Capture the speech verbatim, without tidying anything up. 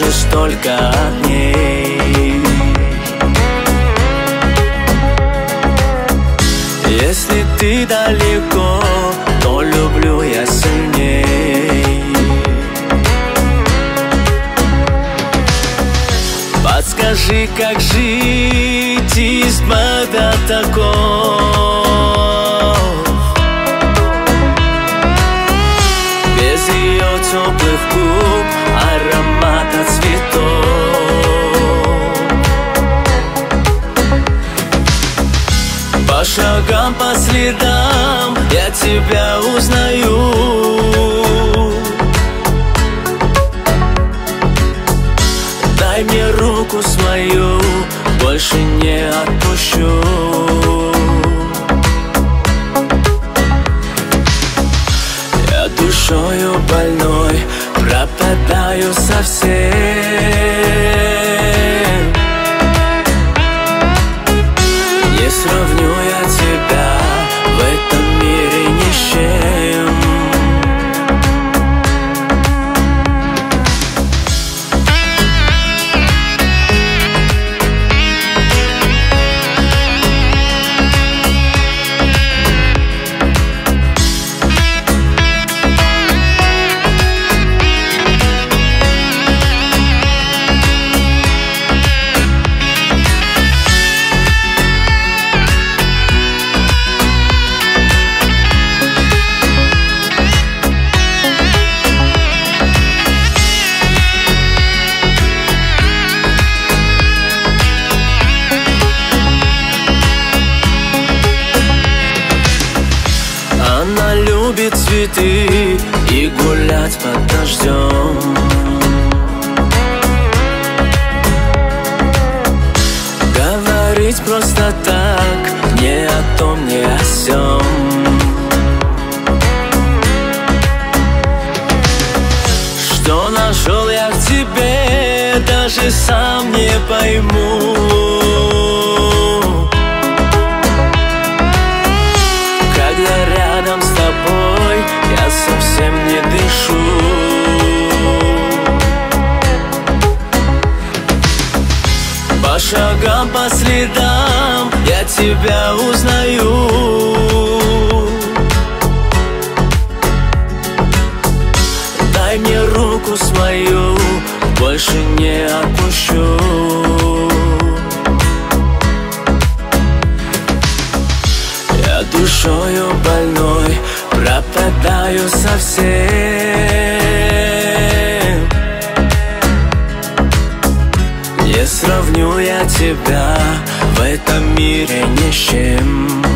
помнишь только от ней. Если ты далеко, то люблю я сильней. Подскажи, как жить избавь от оков, без ее теплых губ, аромата цветов. По шагам, по следам я тебя узнаю. Дай мне руку свою, больше не отпущу. Я душою больной пропадаю совсем. Не сравню я тебя в этом мире ни с чем. Она любит цветы и гулять под дождем. Говорить просто так, не о том, не о сём. Что нашел я в тебе, даже сам не пойму. Рядом с тобой я совсем не дышу. По шагам, по следам я тебя узнаю. Дай мне руку свою, больше не отпущу. Душою больной пропадаю совсем. Не сравню я тебя в этом мире ни с чем.